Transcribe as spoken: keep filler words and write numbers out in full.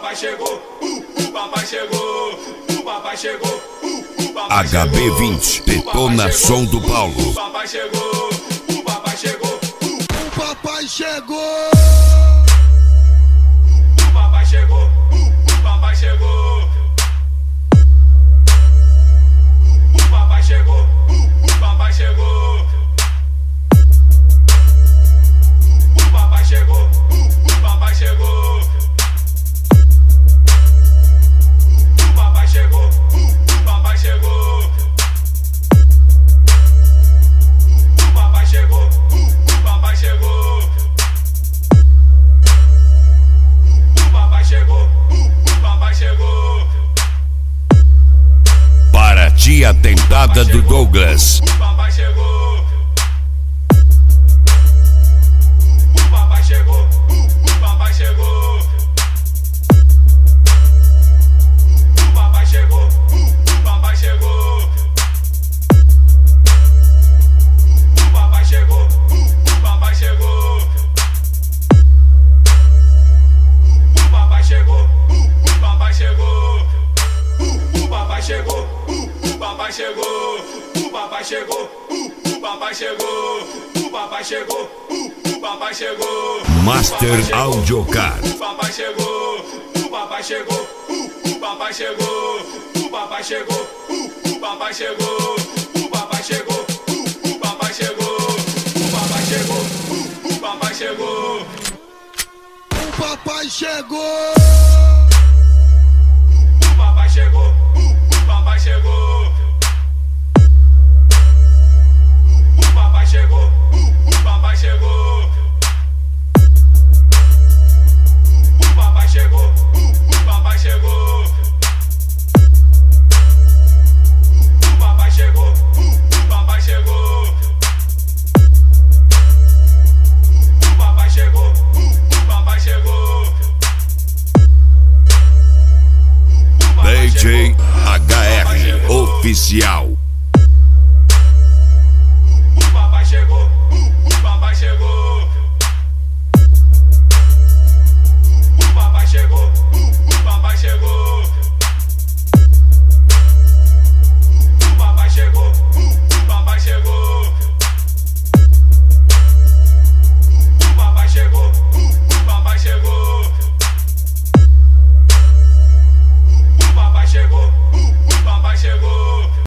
papai chegou, uh, o papai chegou, o papai chegou, uh, o papai H B vinte, detona som do Paulo. O papai chegou, o papai chegou, uh, o papai chegou. O papai chegou, uh, o papai chegou. O papai chegou, uh, o papai chegou. O papai chegou, uh, o papai chegou. O papai chegou, uh, o papai chegou. O papai chegou, uh, o papai chegou. O papai chegou, uh, o papai chegou. Para a tia tentada do Douglas. O papai chegou. O papai chegou, o papai chegou. O papai chegou, o papai chegou. O papai chegou, o papai chegou. O papai chegou, o papai chegou. O papai chegou, o papai chegou. O papai chegou, o papai chegou. O papai chegou, o papai chegou. Master Audiocar. O papai chegou, o papai chegou, o papai chegou. O papai chegou, o papai chegou. O papai chegou, o papai chegou. O papai chegou, o papai chegou. O papai chegou. O papai chegou, o papai chegou. O papai chegou, o papai chegou. O papai chegou, o papai chegou. O papai chegou, o papai chegou. O papai chegou, o papai chegou. D J H R Oficial.